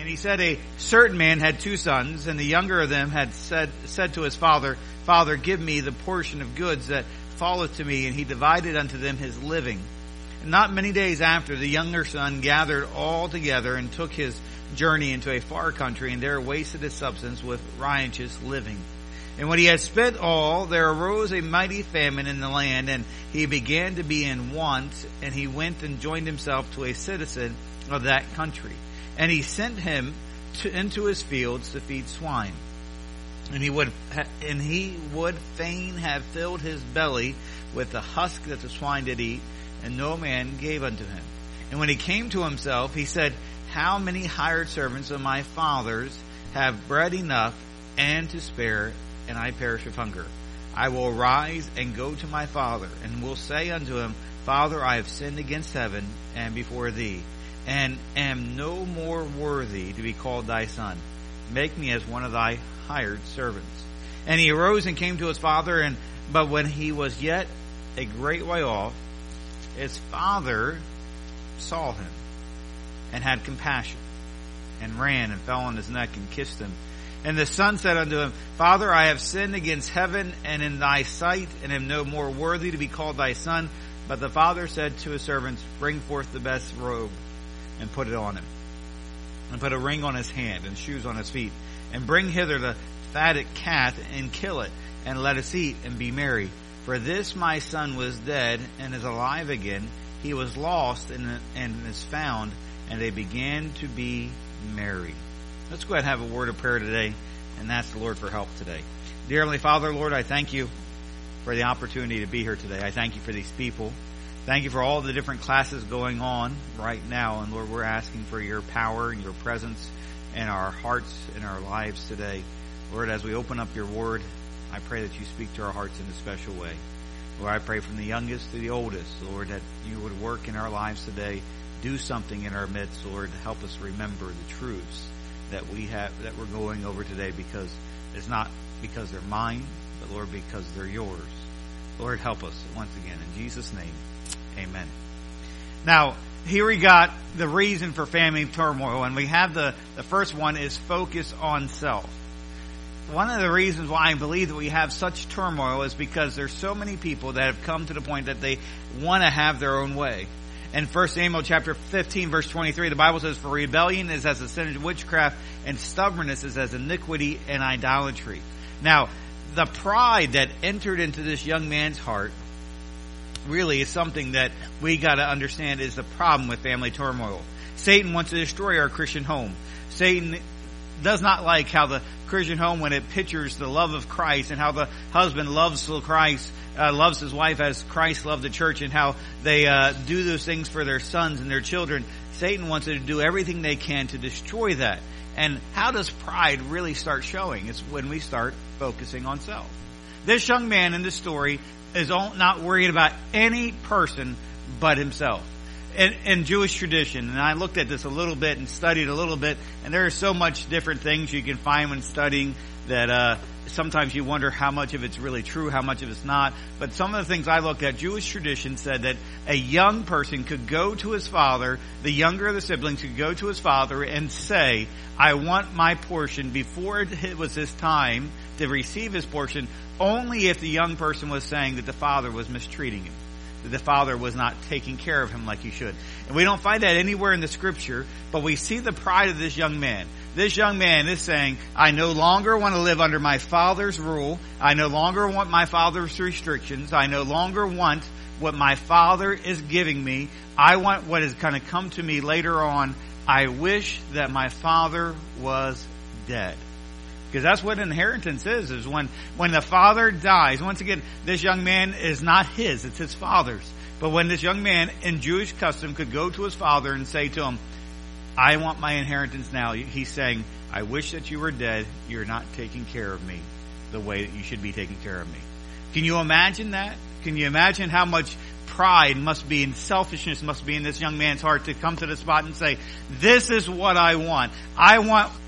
And he said, a certain man had 2 sons, and the younger of them had said to his father, Father, give me the portion of goods that falleth to me. And he divided unto them his living. And not many days after, the younger son gathered all together and took his journey into a far country, and there wasted his substance with riotous living. And when he had spent all, there arose a mighty famine in the land, and he began to be in want, and he went and joined himself to a citizen of that country. And he sent him into his fields to feed swine. And he would fain have filled his belly with the husk that the swine did eat, and no man gave unto him. And when he came to himself, he said, How many hired servants of my father's have bread enough and to spare, and I perish of hunger? I will arise and go to my father, and will say unto him, Father, I have sinned against heaven and before thee, and am no more worthy to be called thy son. Make me as one of thy hired servants. And he arose and came to his father, but when he was yet a great way off, his father saw him, and had compassion, and ran and fell on his neck and kissed him. And the son said unto him, Father, I have sinned against heaven and in thy sight, and am no more worthy to be called thy son. But the father said to his servants, Bring forth the best robe, and put it on him, and put a ring on his hand, and shoes on his feet, and bring hither the fatted calf, and kill it, and let us eat, and be merry. For this my son was dead, and is alive again. He was lost, and is found. And they began to be merry. Let's go ahead and have a word of prayer today, and ask the Lord for help today. Dear Heavenly Father, Lord, I thank you for the opportunity to be here today. I thank you for these people. Thank you for all the different classes going on right now. And Lord, we're asking for your power and your presence in our hearts and our lives today. Lord, as we open up your word, I pray that you speak to our hearts in a special way. Lord, I pray from the youngest to the oldest, Lord, that you would work in our lives today. Do something in our midst, Lord, to help us remember the truths that we have, that we're going over today, because it's not because they're mine, but Lord, because they're yours. Lord, help us once again. In Jesus' name, amen. Now, here we got the reason for family turmoil, and we have the first one is focus on self. One of the reasons why I believe that we have such turmoil is because there's so many people that have come to the point that they want to have their own way. In 1 Samuel chapter 15, verse 23, the Bible says, For rebellion is as a sin of witchcraft, and stubbornness is as iniquity and idolatry. Now, the pride that entered into this young man's heart really is something that we got to understand is the problem with family turmoil. Satan wants to destroy our Christian home. Satan does not like how the Christian home, when it pictures the love of Christ, and how the husband loves Christ, loves his wife as Christ loved the church, and how they do those things for their sons and their children. Satan wants to do everything they can to destroy that. And how does pride really start showing? It's when we start focusing on self. This young man in this story is not worried about any person but himself. In Jewish tradition, and I looked at this a little bit and studied a little bit, and there are so much different things you can find when studying that sometimes you wonder how much of it's really true, how much of it's not. But some of the things I looked at, Jewish tradition said that a young person could go to his father, the younger of the siblings could go to his father and say, I want my portion, before it was his time to receive his portion, only if the young person was saying that the father was mistreating him, that the father was not taking care of him like he should. And we don't find that anywhere in the scripture, but we see the pride of this young man. This young man is saying, I no longer want to live under my father's rule. I no longer want my father's restrictions. I no longer want what my father is giving me. I want what is going to come to me later on. I wish that my father was dead. Because that's what inheritance is when the father dies. Once again, this young man is not his, it's his father's. But when this young man in Jewish custom could go to his father and say to him, I want my inheritance now, he's saying, I wish that you were dead. You're not taking care of me the way that you should be taking care of me. Can you imagine that? Can you imagine how much pride must be and selfishness must be in this young man's heart to come to the spot and say, this is what I want. I want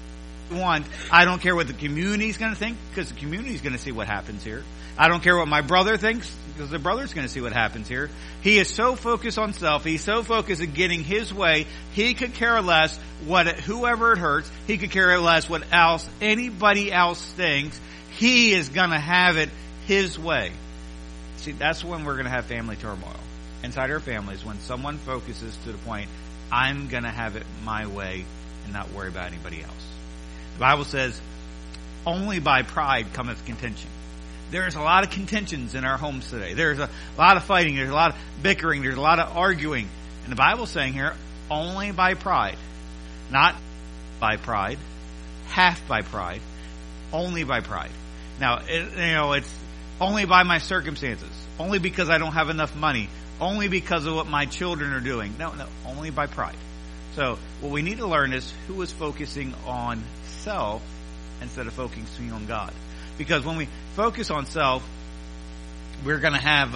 want. I don't care what the community's going to think, because the community's going to see what happens here. I don't care what my brother thinks, because the brother's going to see what happens here. He is so focused on self. He's so focused on getting his way. He could care less whoever it hurts. He could care less what anybody else thinks. He is going to have it his way. See, that's when we're going to have family turmoil inside our families, when someone focuses to the point, I'm going to have it my way and not worry about anybody else. The Bible says, only by pride cometh contention. There's a lot of contentions in our homes today. There's a lot of fighting. There's a lot of bickering. There's a lot of arguing. And the Bible's saying here, only by pride. Not by pride. Half by pride. Only by pride. Now, it's only by my circumstances. Only because I don't have enough money. Only because of what my children are doing. No, only by pride. So what we need to learn is who is focusing on self instead of focusing on God. Because when we focus on self, we're going to have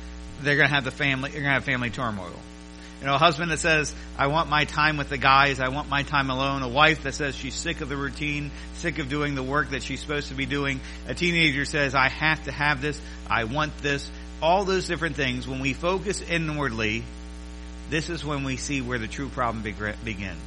family turmoil. A husband that says, I want my time with the guys, I want my time alone. A wife that says she's sick of the routine, sick of doing the work that she's supposed to be doing. A teenager says, I have to have this, I want this. All those different things, when we focus inwardly, this is when we see where the true problem begins.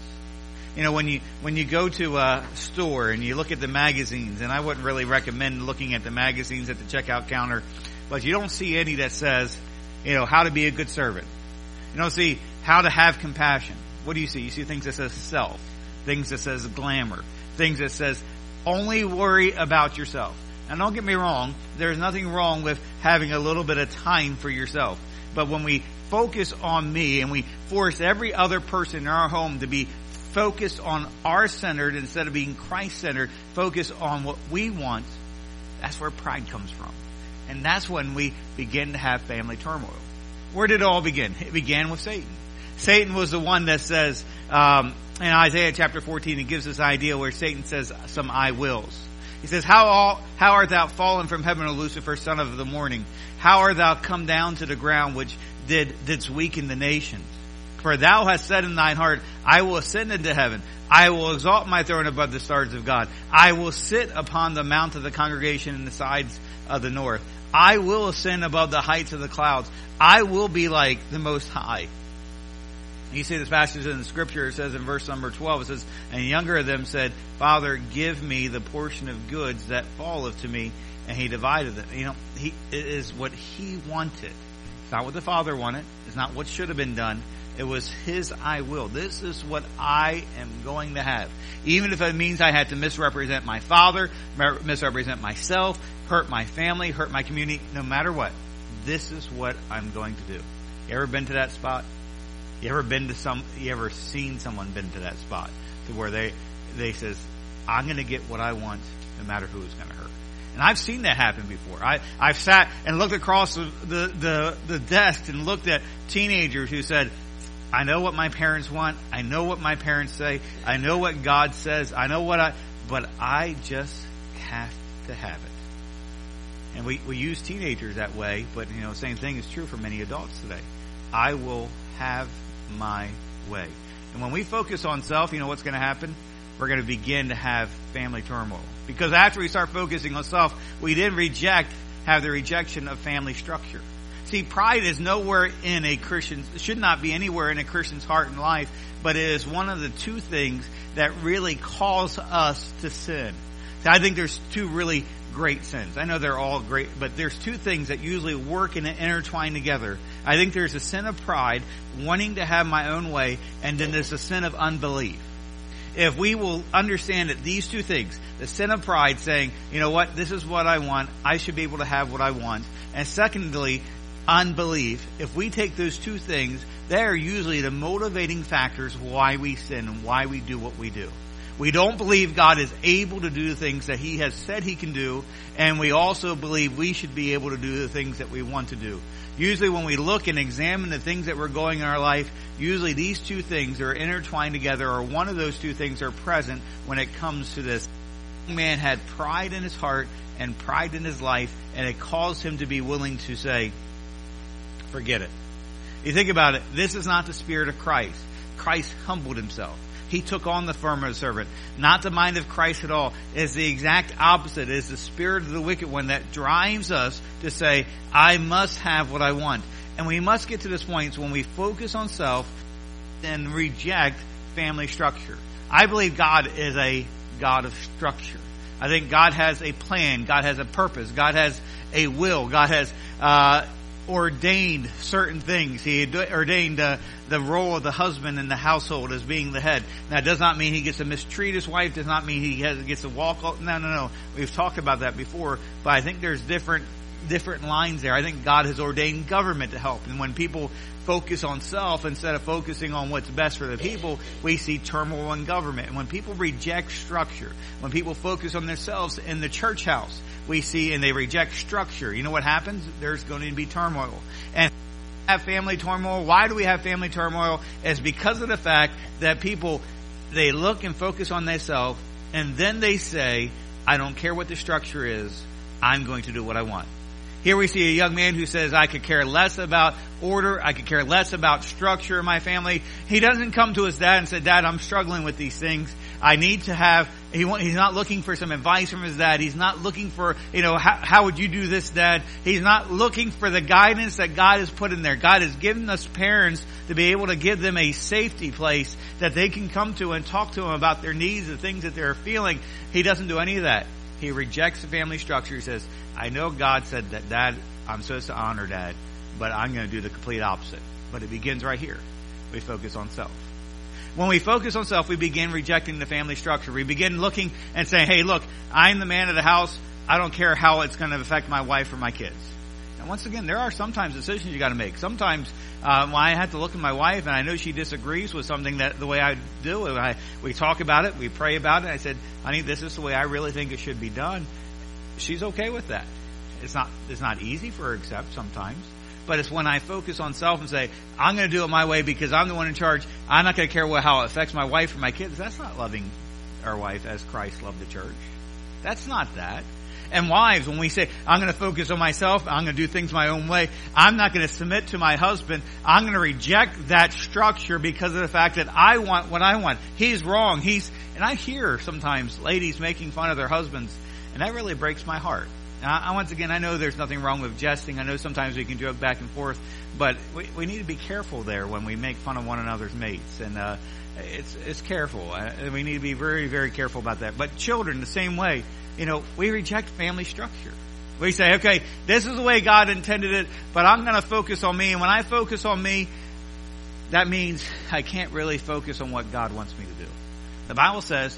When you go to a store and you look at the magazines, and I wouldn't really recommend looking at the magazines at the checkout counter, but you don't see any that says, how to be a good servant. You don't see how to have compassion. What do you see? You see things that says self, things that says glamour, things that says only worry about yourself. And don't get me wrong, there's nothing wrong with having a little bit of time for yourself. But when we focus on me and we force every other person in our home to be focused on our-centered instead of being Christ-centered, focus on what we want, that's where pride comes from. And that's when we begin to have family turmoil. Where did it all begin? It began with Satan. Satan was the one that says, in Isaiah chapter 14, it gives this idea where Satan says some I wills. He says, How art thou fallen from heaven, O Lucifer, son of the morning? How art thou come down to the ground, which didst weaken the nations? For thou hast said in thine heart, I will ascend into heaven. I will exalt my throne above the stars of God. I will sit upon the mount of the congregation in the sides of the north. I will ascend above the heights of the clouds. I will be like the Most High. You see this passage in the scripture, it says in verse number 12, it says, and younger of them said, Father, give me the portion of goods that falleth to me. And he divided it. It is what he wanted. It's not what the Father wanted. It's not what should have been done. It was his I will. This is what I am going to have. Even if it means I had to misrepresent my father, misrepresent myself, hurt my family, hurt my community, no matter what. This is what I'm going to do. You ever been to that spot? You ever seen someone been to that spot to where they says, I'm going to get what I want no matter who is going to hurt. And I've seen that happen before. I've sat and looked across the desk and looked at teenagers who said, I know what my parents want. I know what my parents say. I know what God says. But I just have to have it. And we use teenagers that way, but same thing is true for many adults today. I will have my way. And when we focus on self, what's going to happen? We're going to begin to have family turmoil. Because after we start focusing on self, we then have the rejection of family structure. See, pride is should not be anywhere in a Christian's heart and life, but it is one of the two things that really cause us to sin. See, I think there's two really great sins. I know they're all great, but there's two things that usually work and intertwine together. I think there's a sin of pride, wanting to have my own way, and then there's a sin of unbelief. If we will understand that these two things, the sin of pride saying, this is what I want, I should be able to have what I want. And secondly, unbelief. If we take those two things, they are usually the motivating factors why we sin and why we do what we do. We don't believe God is able to do the things that he has said he can do, and we also believe we should be able to do the things that we want to do. Usually when we look and examine the things that we're going in our life, usually these two things are intertwined together, or one of those two things are present when it comes to this. The man had pride in his heart and pride in his life, and it caused him to be willing to say, forget it. You think about it, this is not the spirit of Christ. Christ humbled himself. He took on the form of a servant. Not the mind of Christ at all. It's the exact opposite. It is the spirit of the wicked one that drives us to say, I must have what I want. And we must get to this point when we focus on self and reject family structure. I believe God is a God of structure. I think God has a plan. God has a purpose. God has a will. God has ordained certain things. He ordained the role of the husband in the household as being the head. Now, it does not mean he gets to mistreat his wife. Does not mean he gets to walk. No. We've talked about that before. But I think there's different lines there. I think God has ordained government to help. And when people focus on self instead of focusing on what's best for the people, we see turmoil in government. And when people reject structure, when people focus on themselves in the church house, we see, and they reject structure, you know what happens? There's going to be turmoil. And have family turmoil. Why do we have family turmoil? It's because of the fact that people, they look and focus on themselves, and then they say, I don't care what the structure is, I'm going to do what I want. Here we see a young man who says, I could care less about order. I could care less about structure in my family. He doesn't come to his dad and say, Dad, I'm struggling with these things. I need to have, he's not looking for some advice from his dad. He's not looking for, how would you do this, Dad? He's not looking for the guidance that God has put in there. God has given us parents to be able to give them a safety place that they can come to and talk to them about their needs, the things that they're feeling. He doesn't do any of that. He rejects the family structure. He says, I know God said that, Dad, I'm supposed to honor Dad, but I'm going to do the complete opposite. But it begins right here. We focus on self. When we focus on self, we begin rejecting the family structure. We begin looking and saying, hey, look, I'm the man of the house. I don't care how it's going to affect my wife or my kids. And once again, there are sometimes decisions you got to make. Sometimes when I have to look at my wife and I know she disagrees with something that the way I do it, we talk about it, we pray about it. I said, honey, this is the way I really think it should be done. She's okay with that. It's not easy for her to accept sometimes. But it's when I focus on self and say, I'm going to do it my way because I'm the one in charge. I'm not going to care how it affects my wife or my kids. That's not loving our wife as Christ loved the church. That's not that. And wives, when we say, I'm going to focus on myself, I'm going to do things my own way, I'm not going to submit to my husband, I'm going to reject that structure because of the fact that I want what I want. He's wrong. And I hear sometimes ladies making fun of their husbands, and that really breaks my heart. Now, once again, I know there's nothing wrong with jesting. I know sometimes we can joke back and forth, but we need to be careful there when we make fun of one another's mates. And it's careful. We need to be very, very careful about that. But children, the same way, we reject family structure. We say, okay, this is the way God intended it, but I'm going to focus on me. And when I focus on me, that means I can't really focus on what God wants me to do. The Bible says,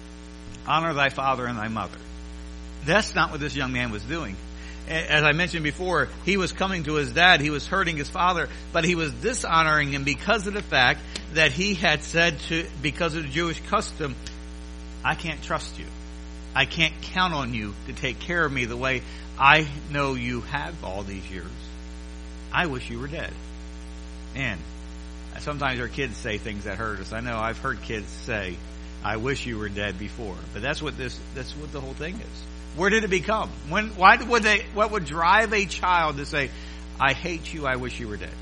honor thy father and thy mother. That's not what this young man was doing. As I mentioned before, he was coming to his dad. He was hurting his father, but he was dishonoring him because of the fact that he had said because of the Jewish custom, I can't trust you. I can't count on you to take care of me the way I know you have all these years. I wish you were dead. And sometimes our kids say things that hurt us. I know I've heard kids say, I wish you were dead before. But that's what the whole thing is. Where did it become? What would drive a child to say, I hate you, I wish you were dead?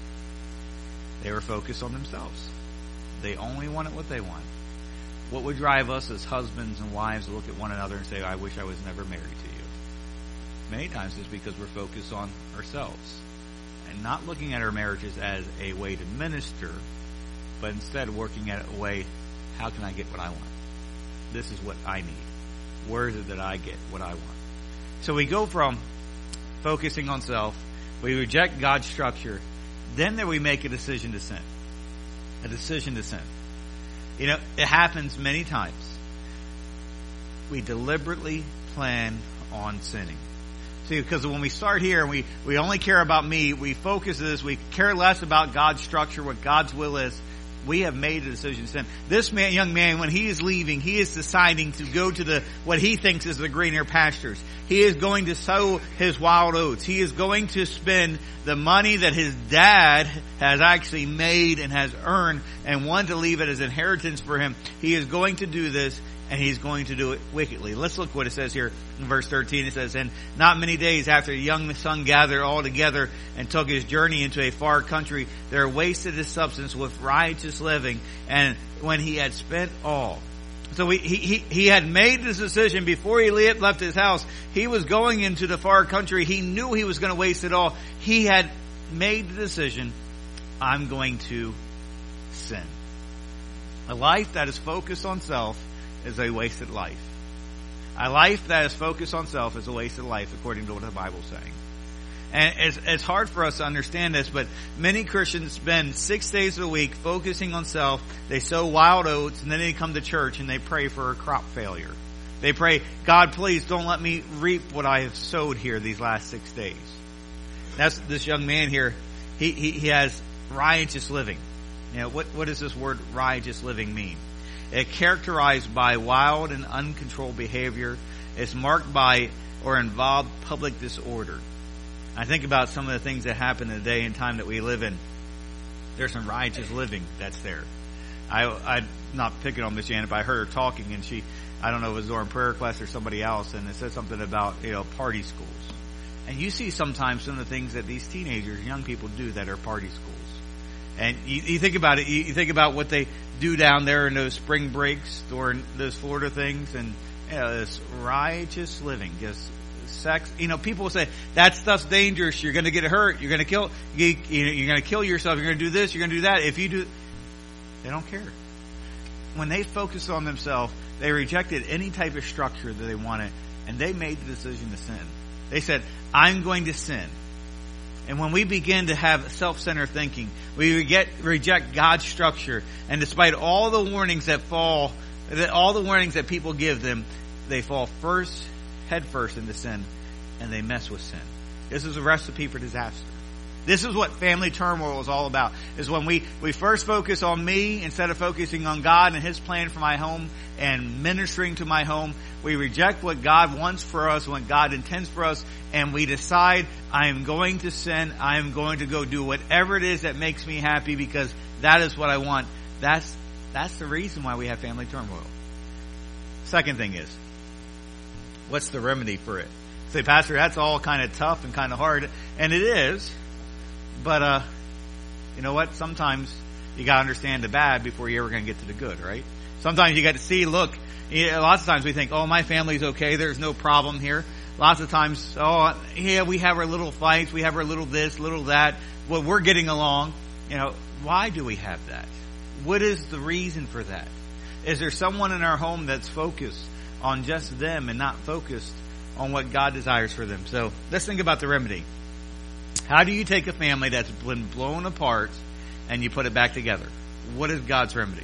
They were focused on themselves. They only wanted what they want. What would drive us as husbands and wives to look at one another and say, I wish I was never married to you? Many times it's because we're focused on ourselves and not looking at our marriages as a way to minister, but instead working at a way, how can I get what I want? This is what I need. Where is it that I get what I want? So we go from focusing on self, we reject God's structure, then we make a decision to sin. A decision to sin. It happens many times. We deliberately plan on sinning. See, because when we start here, we only care about me, we focus on this, we care less about God's structure, what God's will is. We have made a decision to sin. This young man, when he is leaving, he is deciding to go to what he thinks is the greener pastures. He is going to sow his wild oats. He is going to spend the money that his dad has actually made and has earned and wanted to leave it as inheritance for him. He is going to do this, and he's going to do it wickedly. Let's look what it says here in verse 13. It says, and not many days after the young son gathered all together and took his journey into a far country, there wasted his substance with riotous riotous living, and when he had spent all. So he had made this decision before he left his house. He was going into the far country. He knew he was going to waste it all. He had made the decision, I'm going to sin. A life that is focused on self is a wasted life. A life that is focused on self is a wasted life, according to what the Bible's saying. And it's hard for us to understand this, but many Christians spend 6 days a week focusing on self. They sow wild oats, and then they come to church and they pray for a crop failure. They pray, God, please don't let me reap what I have sowed here these last 6 days. That's this young man here. He has riotous living. You know, what does this word riotous living mean? It's characterized by wild and uncontrolled behavior. It's marked by or involved public disorder. I think about some of the things that happen in the day and time that we live in. There's some riotous living that's there. I'm not picking on Miss Janet, but I heard her talking, and I don't know if it was during prayer class or somebody else, and it said something about, party schools. And you see sometimes some of the things that these teenagers, young people do that are party schools. And you think about it, you think about what they do down there in those spring breaks or in those Florida things, and this riotous living, just sex. People will say that stuff's dangerous. You're going to get hurt. You're going to kill. You're going to kill yourself. You're going to do this. You're going to do that. If you do, they don't care. When they focus on themselves, they rejected any type of structure that they wanted, and they made the decision to sin. They said, "I'm going to sin." And when we begin to have self-centered thinking, we reject God's structure, and despite all the warnings that people give them, they fall head first into sin, and they mess with sin. This is a recipe for disaster. This is what family turmoil is all about, is when we first focus on me instead of focusing on God and His plan for my home and ministering to my home. We reject what God wants for us, what God intends for us, and we decide, I am going to sin. I am going to go do whatever it is that makes me happy because that is what I want. That's the reason why we have family turmoil. Second thing is, what's the remedy for it? Say, Pastor, that's all kind of tough and kind of hard. And it is. But, you know what? Sometimes you got to understand the bad before you're ever going to get to the good, right? Sometimes you got to see, look, lots of times we think, oh, my family's okay. There's no problem here. Lots of times, oh, yeah, we have our little fights. We have our little this, little that. Well, we're getting along. Why do we have that? What is the reason for that? Is there someone in our home that's focused on just them and not focused on what God desires for them? So let's think about the remedy. How do you take a family that's been blown apart and you put it back together? What is God's remedy?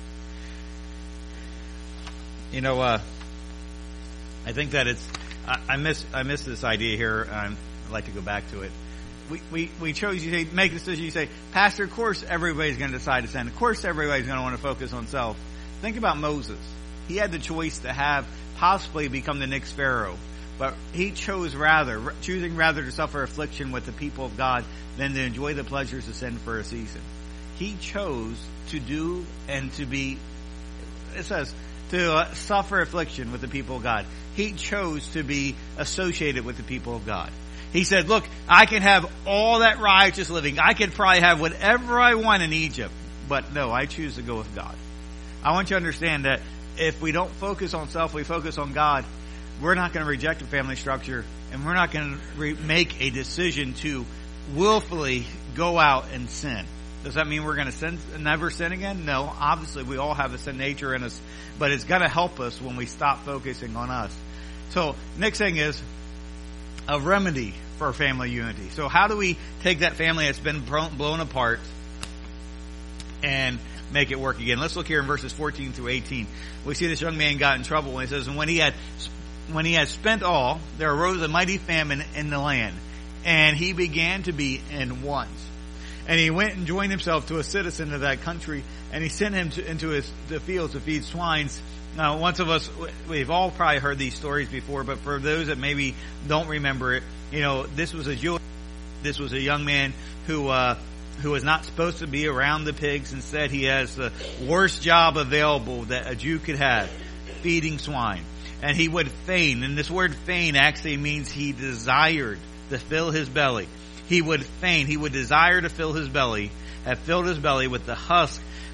I think that I miss this idea here. I'd like to go back to it. We chose, you say, make a decision. You say, Pastor, of course everybody's going to decide to sin. Of course everybody's going to want to focus on self. Think about Moses. He had the choice to possibly become the next Pharaoh. But he choosing rather to suffer affliction with the people of God than to enjoy the pleasures of sin for a season. He chose to do and to be, it says, to suffer affliction with the people of God. He chose to be associated with the people of God. He said, look, I can have all that righteous living. I can probably have whatever I want in Egypt. But no, I choose to go with God. I want you to understand that if we don't focus on self, we focus on God, we're not going to reject a family structure, and we're not going to make a decision to willfully go out and sin. Does that mean we're going to never sin again? No. Obviously, we all have a sin nature in us, but it's going to help us when we stop focusing on us. So, next thing is a remedy for family unity. So, how do we take that family that's been blown apart and make it work again? Let's look here in verses 14 through 18. We see this young man got in trouble when he says, and when he had spent all, there arose a mighty famine in the land, and he began to be in want. And he went and joined himself to a citizen of that country, and he sent him into the fields to feed swines. Now, once of us, we've all probably heard these stories before, but for those that maybe don't remember it, this was a young man who was not supposed to be around the pigs. Instead, he has the worst job available that a Jew could have, feeding swine. And he would feign, and this word feign actually means he desired to fill his belly. He would desire to fill his belly, have filled his belly with the husk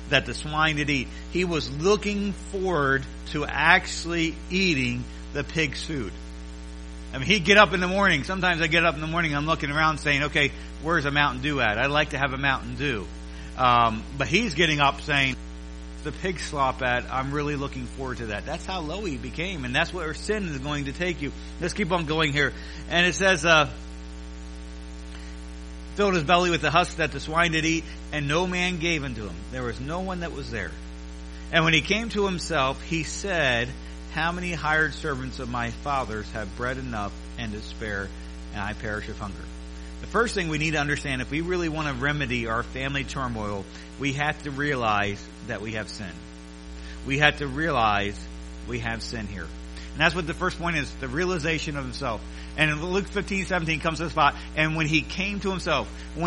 that the swine did eat. He was looking forward to actually eating the pig's food. I mean, he'd get up in the morning. Sometimes I get up in the morning, I'm looking around saying, okay, where's a Mountain Dew at? I'd like to have a Mountain Dew. But he's getting up saying, the pig slop at, I'm really looking forward to that. That's how low he became, and that's where sin is going to take you. Let's keep on going here. And it says, filled his belly with the husk that the swine did eat, and no man gave unto him. There was no one that was there. And when he came to himself, he said, how many hired servants of my father's have bread enough and to spare, and I perish of hunger? The first thing we need to understand, if we really want to remedy our family turmoil, we have to realize that we have sin. We have to realize we have sin here. And that's what the first point is, the realization of himself. And in Luke 15:17 comes to the spot, and when he came to himself, what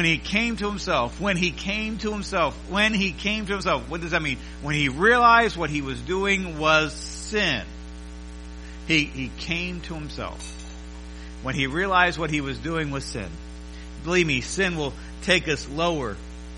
does that mean? When he realized what he was doing was sin. He came to himself. When he realized what he was doing was sin. Believe me, sin will take us lower.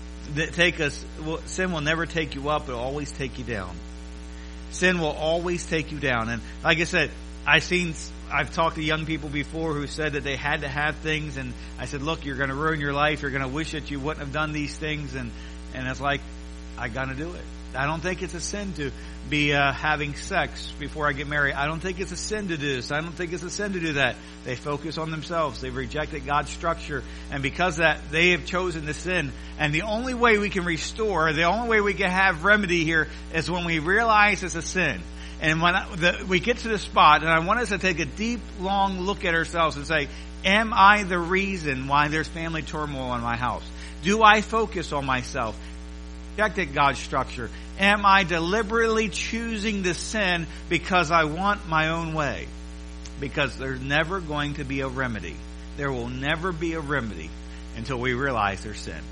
Sin will never take you up. It will always take you down. Sin will always take you down. And like I said, I've talked to young people before who said that they had to have things, and I said, look, you're going to ruin your life. You're going to wish that you wouldn't have done these things. And it's like, I got to do it. I don't think it's a sin to be having sex before I get married. I don't think it's a sin to do this. I don't think it's a sin to do that. They focus on themselves. They've rejected God's structure. And because of that, they have chosen to sin. And the only way we can restore, the only way we can have remedy here is when we realize it's a sin. And when we get to the spot, and I want us to take a deep, long look at ourselves and say, am I the reason why there's family turmoil in my house? Do I focus on myself? Rejected God's structure? Am I deliberately choosing to sin because I want my own way? Because there's never going to be a remedy. There will never be a remedy until we realize there's sin.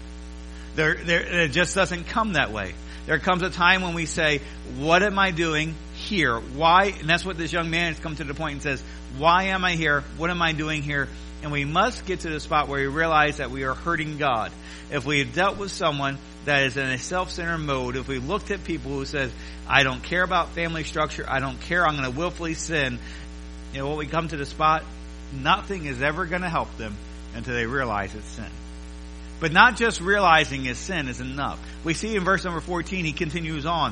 It just doesn't come that way. There comes a time when we say, what am I doing here? Why? And that's what this young man has come to the point and says, why am I here? What am I doing here? And we must get to the spot where we realize that we are hurting God. If we have dealt with someone that is in a self-centered mode, if we looked at people who says, I don't care about family structure, I don't care, I'm going to willfully sin, when we come to the spot, nothing is ever going to help them until they realize it's sin. But not just realizing it's sin is enough. We see in verse number 14, he continues on.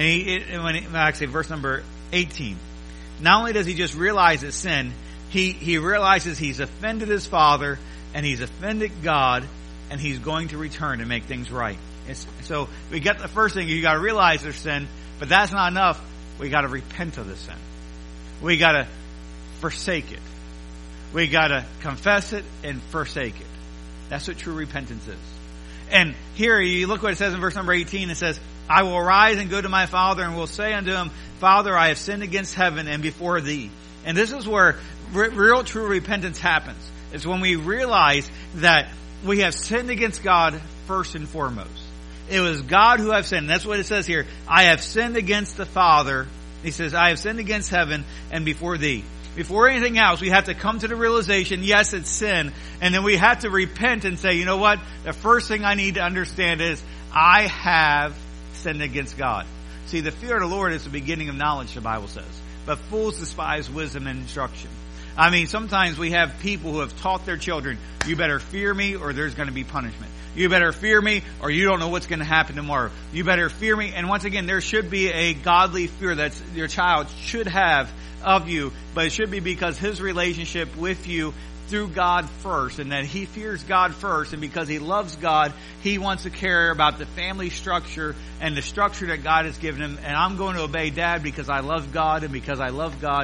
And verse number 18. Not only does he just realize it's sin, he realizes he's offended his father and he's offended God, and he's going to return and make things right. So we got the first thing, you got to realize there's sin, but that's not enough. We got to repent of the sin. We got to forsake it. We got to confess it and forsake it. That's what true repentance is. And here you look what it says in verse number 18. It says, I will arise and go to my father and will say unto him, Father, I have sinned against heaven and before thee. And this is where real true repentance happens. It's when we realize that we have sinned against God first and foremost. It was God who have sinned. That's what it says here. I have sinned against the Father. He says, I have sinned against heaven and before thee. Before anything else, we have to come to the realization, yes, it's sin. And then we have to repent and say, you know what? The first thing I need to understand is I have sinned against God. See, the fear of the Lord is the beginning of knowledge, the Bible says. But fools despise wisdom and instruction. I mean, sometimes we have people who have taught their children, you better fear me or there's going to be punishment. You better fear me or you don't know what's going to happen tomorrow. You better fear me. And once again, there should be a godly fear that your child should have of you, but it should be because his relationship with you through God first, and that he fears God first, and because he loves God, he wants to care about the family structure and the structure that God has given him. And I'm going to obey Dad because I love God, and because I love God,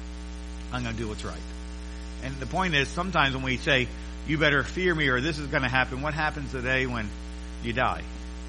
I'm going to do what's right. And the point is, sometimes when we say, you better fear me or this is going to happen, what happens today when you die?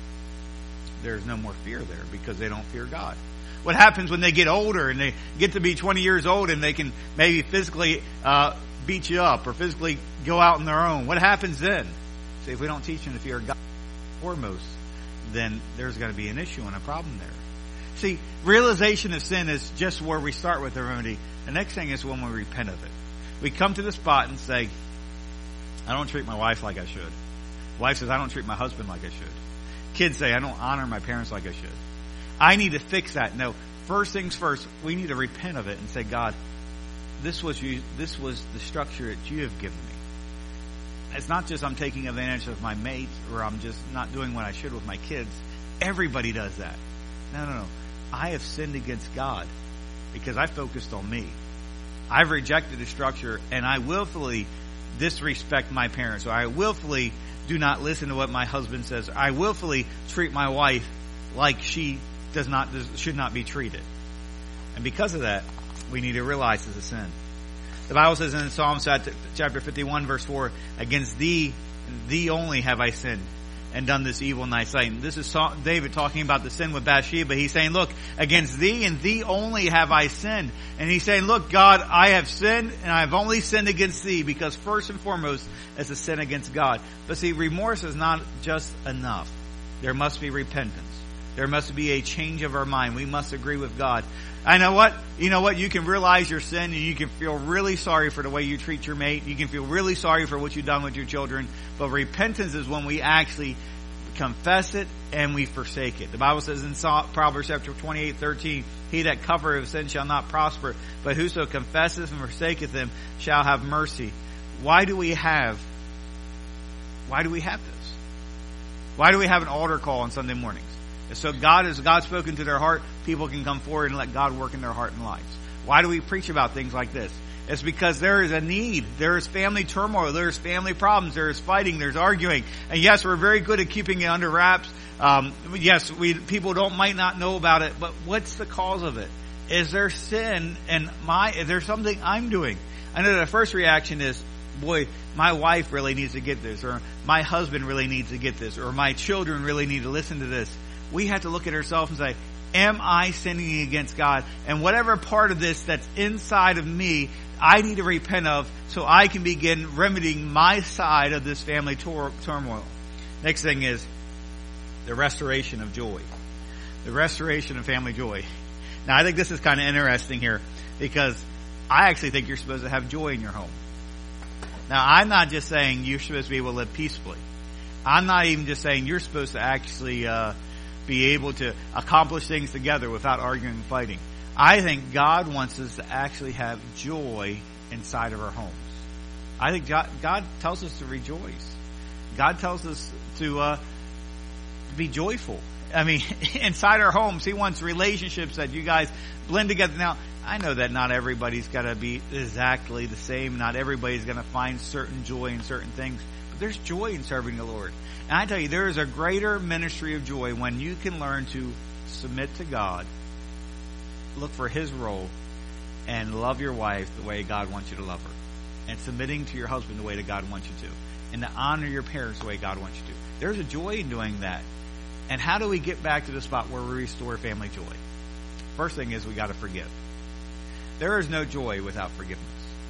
There's no more fear there because they don't fear God. What happens when they get older and they get to be 20 years old and they can maybe physically beat you up or physically go out on their own? What happens then? See, if we don't teach them to fear God foremost, then there's going to be an issue and a problem there. See, realization of sin is just where we start with the remedy. The next thing is when we repent of it. We come to the spot and say, I don't treat my wife like I should. The wife says, I don't treat my husband like I should. Kids say, I don't honor my parents like I should. I need to fix that. No, first things first, we need to repent of it and say, God, this was the structure that you have given me. It's not just I'm taking advantage of my mate or I'm just not doing what I should with my kids. Everybody does that. No. I have sinned against God because I focused on me. I've rejected the structure and I willfully disrespect my parents, or I willfully do not listen to what my husband says. I willfully treat my wife like she should not be treated. And because of that, we need to realize it's a sin. The Bible says in Psalm chapter 51 verse 4, against thee only have I sinned and done this evil in thy sight. And this is David talking about the sin with Bathsheba. He's saying, look, against thee and thee only have I sinned. And he's saying, look, God, I have sinned and I have only sinned against thee, because first and foremost it's a sin against God. But see, remorse is not just enough. There must be repentance. There must be a change of our mind. We must agree with God. I know what? You know what? You can realize your sin and you can feel really sorry for the way you treat your mate. You can feel really sorry for what you've done with your children. But repentance is when we actually confess it and we forsake it. The Bible says in Proverbs chapter 28:13, he that covereth sin shall not prosper, but whoso confesseth and forsaketh them shall have mercy. Why do we have this? Why do we have an altar call on Sunday mornings? So as God spoken to their heart, people can come forward and let God work in their heart and lives. Why do we preach about things like this? It's because there is a need. There is family turmoil. There's family problems. There is fighting. There's arguing. And yes, we're very good at keeping it under wraps. Yes, people might not know about it, but what's the cause of it? Is there sin and is there something I'm doing? I know the first reaction is, boy, my wife really needs to get this, or my husband really needs to get this, or my children really need to listen to this. We have to look at ourselves and say, am I sinning against God? And whatever part of this that's inside of me, I need to repent of so I can begin remedying my side of this family turmoil. Next thing is the restoration of joy. The restoration of family joy. Now, I think this is kind of interesting here, because I actually think you're supposed to have joy in your home. Now, I'm not just saying you're supposed to be able to live peacefully. I'm not even just saying you're supposed to actually be able to accomplish things together without arguing and fighting. I think God wants us to actually have joy inside of our homes. I think God tells us to rejoice. God tells us to be joyful. I mean, inside our homes, He wants relationships that you guys blend together. Now, I know that not everybody's got to be exactly the same. Not everybody's going to find certain joy in certain things. But there's joy in serving the Lord. And I tell you, there is a greater ministry of joy when you can learn to submit to God, look for His role, and love your wife the way God wants you to love her. And submitting to your husband the way that God wants you to. And to honor your parents the way God wants you to. There's a joy in doing that. And how do we get back to the spot where we restore family joy? First thing is we got to forgive. There is no joy without forgiveness.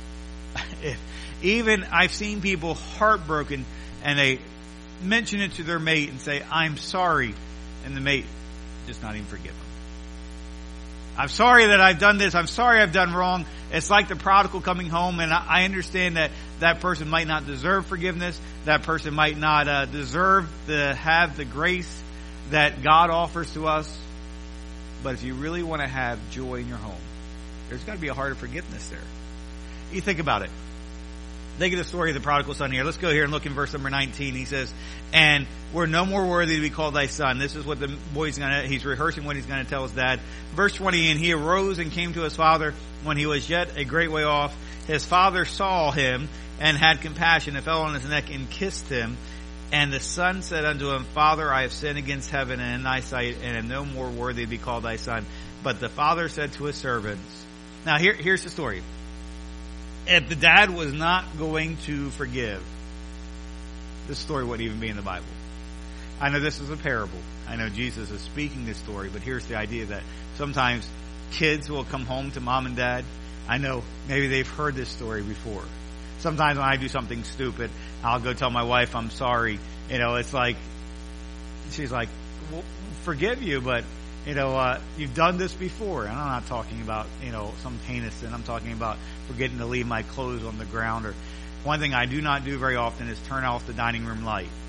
Even I've seen people heartbroken and they mention it to their mate and say, I'm sorry. And the mate does not even forgive them. I'm sorry that I've done this. I'm sorry I've done wrong. It's like the prodigal coming home, and I understand that that person might not deserve forgiveness. That person might not deserve to have the grace that God offers to us. But if you really want to have joy in your home, there's got to be a heart of forgiveness there. You think about it. Think of the story of the prodigal son here. Let's go here and look in verse number 19. He says, and we're no more worthy to be called thy son. This is what the boy's he's rehearsing what he's going to tell his dad. Verse 20, and he arose and came to his father when he was yet a great way off. His father saw him and had compassion and fell on his neck and kissed him. And the son said unto him, Father, I have sinned against heaven and in thy sight, and am no more worthy to be called thy son. But the father said to his servants. Now here's the story. If the dad was not going to forgive, this story wouldn't even be in the Bible. I know this is a parable. I know Jesus is speaking this story, but here's the idea that sometimes kids will come home to mom and dad. I know maybe they've heard this story before. Sometimes when I do something stupid, I'll go tell my wife I'm sorry. You know, it's like, she's like, well, forgive you, but you've done this before. And I'm not talking about, some heinous sin. I'm talking about forgetting to leave my clothes on the ground. Or one thing I do not do very often is turn off the dining room light.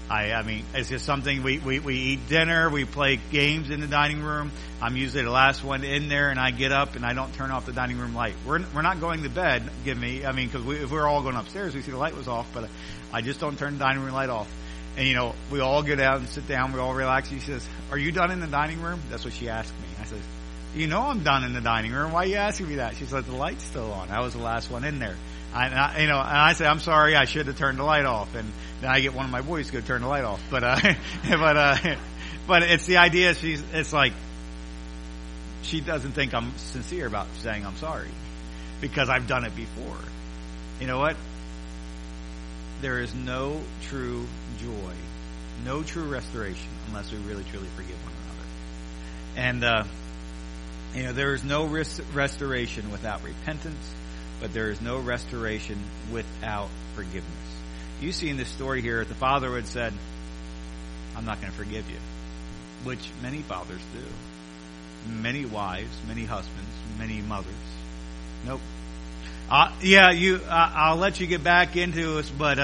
I mean, it's just something we eat dinner, we play games in the dining room. I'm usually the last one in there, and I get up and I don't turn off the dining room light. We're not going to bed, because if we're all going upstairs, we see the light was off, but I just don't turn the dining room light off. And we all get out and sit down, we all relax. She says, "Are you done in the dining room?" That's what she asked me. I said, I'm done in the dining room. Why are you asking me that? She said, "The light's still on. I was the last one in there." And I said, "I'm sorry, I should have turned the light off." And then I get one of my boys to go turn the light off. But it's the idea. It's like she doesn't think I'm sincere about saying I'm sorry because I've done it before. You know what? There is no true joy, no true restoration unless we really truly forgive one another. And there is no restoration without repentance. But there is no restoration without forgiveness. You see in this story here, the father had said, "I'm not going to forgive you," which many fathers do. Many wives, many husbands, many mothers. Nope. I'll let you get back into us, but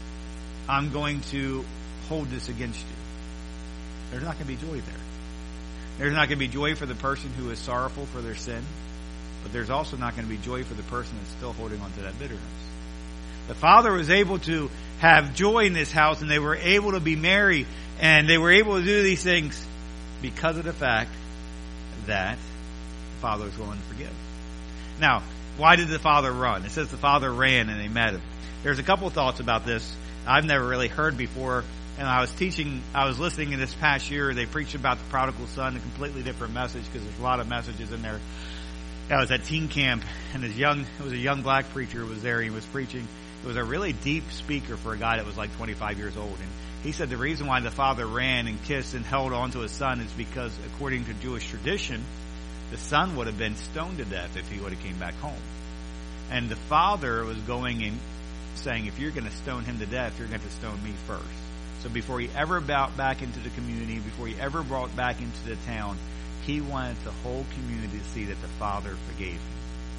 I'm going to hold this against you. There's not going to be joy there. There's not going to be joy for the person who is sorrowful for their sin. But there's also not going to be joy for the person that's still holding on to that bitterness. The father was able to have joy in this house, and they were able to be merry, and they were able to do these things because of the fact that the father was willing to forgive. Now, why did the father run? It says the father ran and they met him. There's a couple thoughts about this I've never really heard before. And I was listening in this past year, they preached about the prodigal son, a completely different message because there's a lot of messages in there. I was at teen camp, and it was a young black preacher who was there. He was preaching. It was a really deep speaker for a guy that was like 25 years old. And he said the reason why the father ran and kissed and held on to his son is because, according to Jewish tradition, the son would have been stoned to death if he would have came back home. And the father was going and saying, if you're going to stone him to death, you're going to stone me first. So before he ever brought back into the community, before he ever brought back into the town, he wanted the whole community to see that the father forgave him.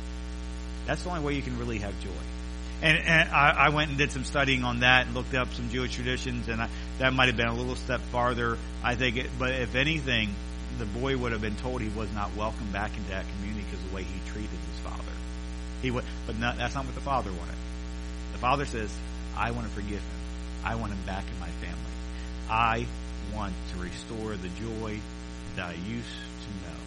That's the only way you can really have joy. And I went and did some studying on that and looked up some Jewish traditions, and that might have been a little step farther, I think. But if anything, the boy would have been told he was not welcome back into that community because of the way he treated his father. That's not what the father wanted. The father says, I want to forgive him. I want him back in my family. I want to restore the joy that I used to know.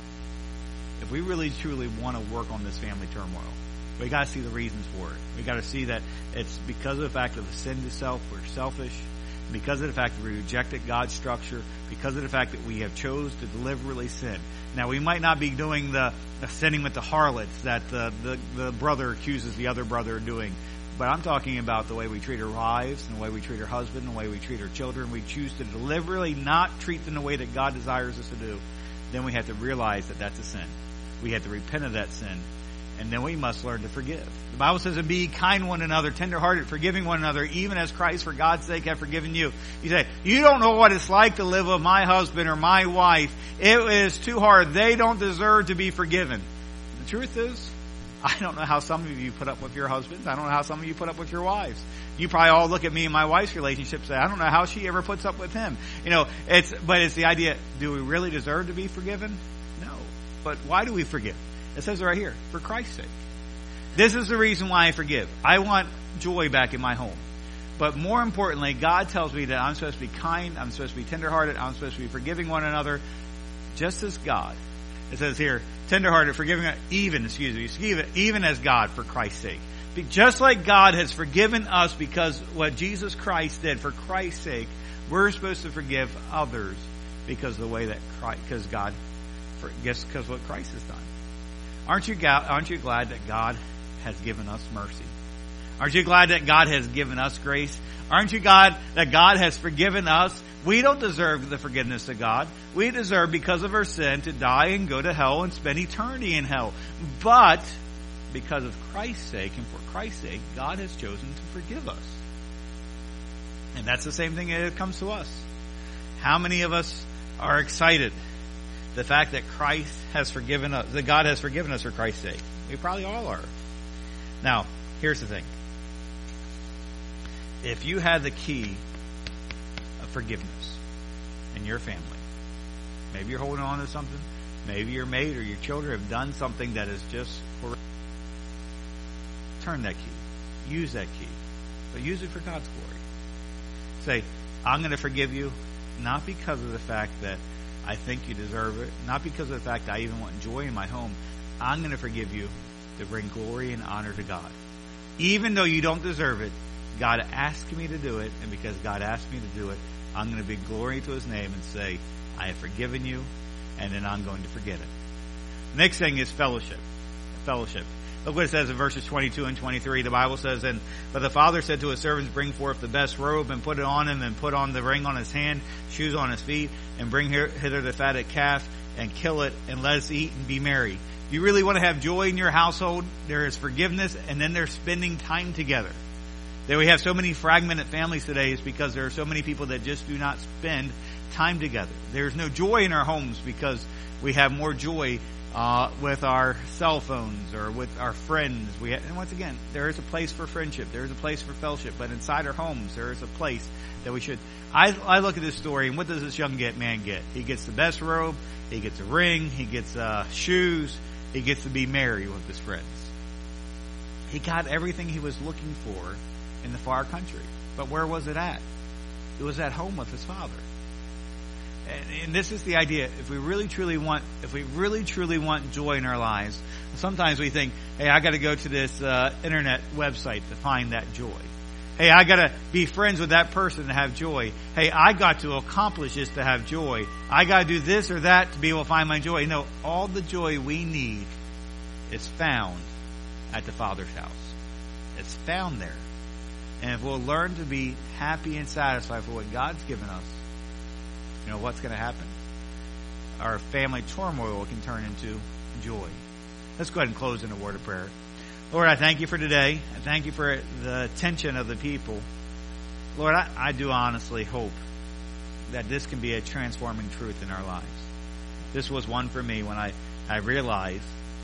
If we really truly want to work on this family turmoil, we got to see the reasons for it. We got to see that it's because of the fact of the sin to self, we're selfish, because of the fact that we rejected God's structure, because of the fact that we have chose to deliberately sin. Now, we might not be doing the sinning with the harlots that the brother accuses the other brother of doing, but I'm talking about the way we treat our wives and the way we treat our husband and the way we treat our children. We choose to deliberately not treat them the way that God desires us to do. Then we have to realize that that's a sin. We have to repent of that sin. And then we must learn to forgive. The Bible says, and be kind one another, tenderhearted, forgiving one another, even as Christ for God's sake have forgiven you. You say, you don't know what it's like to live with my husband or my wife. It is too hard. They don't deserve to be forgiven. The truth is, I don't know how some of you put up with your husbands. I don't know how some of you put up with your wives. You probably all look at me and my wife's relationship and say, I don't know how she ever puts up with him. But it's the idea, do we really deserve to be forgiven? No. But why do we forgive? It says it right here, for Christ's sake. This is the reason why I forgive. I want joy back in my home. But more importantly, God tells me that I'm supposed to be kind, I'm supposed to be tenderhearted, I'm supposed to be forgiving one another, just as God. It says here, tenderhearted, forgiving, even as God for Christ's sake. Just like God has forgiven us because what Jesus Christ did for Christ's sake, we're supposed to forgive others because of the way that because what Christ has done. Aren't you glad that God has given us mercy? Aren't you glad that God has given us grace? Aren't you glad that God has forgiven us? We don't deserve the forgiveness of God. We deserve, because of our sin, to die and go to hell and spend eternity in hell. But because of Christ's sake and for Christ's sake, God has chosen to forgive us. And that's the same thing that comes to us. How many of us are excited? The fact that Christ has forgiven us, that God has forgiven us for Christ's sake. We probably all are. Now, here's the thing. If you had the key of forgiveness in your family. Maybe you're holding on to something. Maybe your mate or your children have done something that is just horrific. Turn that key. Use that key. But use it for God's glory. Say, I'm going to forgive you, not because of the fact that I think you deserve it, not because of the fact that I even want joy in my home. I'm going to forgive you to bring glory and honor to God. Even though you don't deserve it, God asked me to do it, and because God asked me to do it, I'm going to bring glory to His name and say, I have forgiven you, and then I'm going to forget it. Next thing is fellowship. Fellowship. Look what it says in verses 22 and 23. The Bible says, But the father said to his servants, Bring forth the best robe, and put it on him, and put on the ring on his hand, shoes on his feet, and bring hither the fatted calf, and kill it, and let us eat and be merry. You really want to have joy in your household? There is forgiveness, and then there's spending time together. That we have so many fragmented families today is because there are so many people that just do not spend time together. There's no joy in our homes because we have more joy with our cell phones or with our friends. And once again, there is a place for friendship. There is a place for fellowship. But inside our homes, there is a place that we should. I look at this story, and what does this young man get? He gets the best robe. He gets a ring. He gets shoes. He gets to be merry with his friends. He got everything he was looking for in the far country. But where was it at? It was at home with his father. And this is the idea. If we really truly want joy in our lives, sometimes we think, hey, I got to go to this internet website to find that joy. Hey, I got to be friends with that person to have joy. Hey, I got to accomplish this to have joy. I got to do this or that to be able to find my joy. No, all the joy we need is found at the Father's house. It's found there. And if we'll learn to be happy and satisfied for what God's given us, you know what's going to happen? Our family turmoil can turn into joy. Let's go ahead and close in a word of prayer. Lord, I thank you for today. I thank you for the attention of the people. Lord, I do honestly hope that this can be a transforming truth in our lives. This was one for me when I realized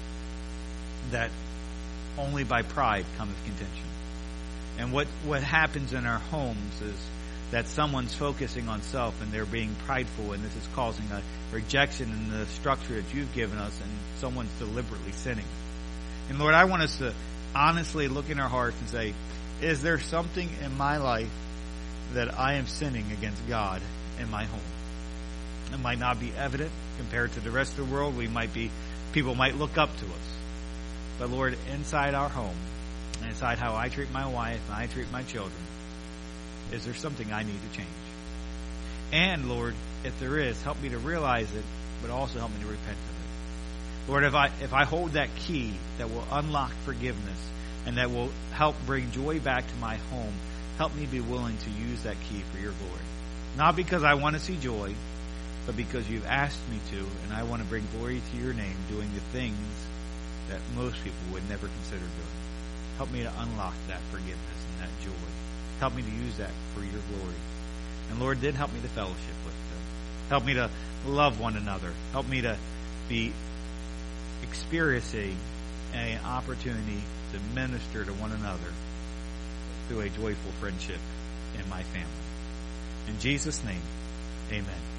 that only by pride cometh contention. And what happens in our homes is that someone's focusing on self and they're being prideful, and this is causing a rejection in the structure that you've given us, and someone's deliberately sinning. And Lord, I want us to honestly look in our hearts and say, is there something in my life that I am sinning against God in my home? It might not be evident compared to the rest of the world. People might look up to us. But Lord, inside our home, and inside how I treat my wife and I treat my children, is there something I need to change? And Lord, if there is, help me to realize it, but also help me to repent of it. Lord, if I hold that key that will unlock forgiveness and that will help bring joy back to my home, help me be willing to use that key for your glory. Not because I want to see joy, but because you've asked me to, and I want to bring glory to your name, doing the things that most people would never consider doing. Help me to unlock that forgiveness and that joy. Help me to use that for your glory. And Lord, then help me to fellowship with them. Help me to love one another. Help me to be experiencing an opportunity to minister to one another through a joyful friendship in my family. In Jesus' name, amen.